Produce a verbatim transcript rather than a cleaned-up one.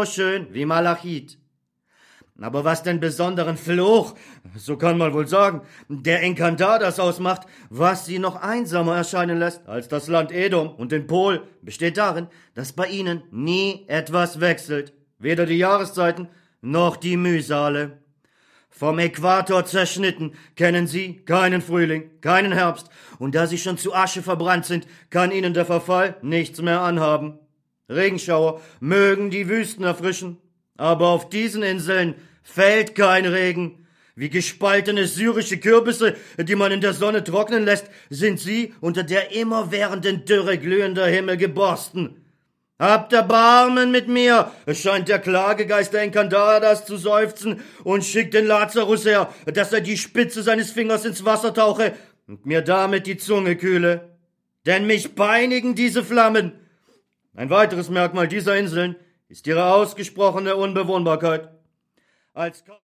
so schön wie Malachit. Aber was den besonderen Fluch, so kann man wohl sagen, der Encantadas ausmacht, was sie noch einsamer erscheinen lässt als das Land Edom und den Pol, besteht darin, dass bei ihnen nie etwas wechselt, weder die Jahreszeiten noch die Mühsale. Vom Äquator zerschnitten kennen sie keinen Frühling, keinen Herbst, und da sie schon zu Asche verbrannt sind, kann ihnen der Verfall nichts mehr anhaben. Regenschauer mögen die Wüsten erfrischen, aber auf diesen Inseln fällt kein Regen. Wie gespaltene syrische Kürbisse, die man in der Sonne trocknen lässt, sind sie unter der immerwährenden Dürre glühender Himmel geborsten. Habt Erbarmen mit mir, es scheint der Klagegeist der Encantadas zu seufzen, und schickt den Lazarus her, dass er die Spitze seines Fingers ins Wasser tauche und mir damit die Zunge kühle. Denn mich peinigen diese Flammen. Ein weiteres Merkmal dieser Inseln ist ihre ausgesprochene Unbewohnbarkeit. Als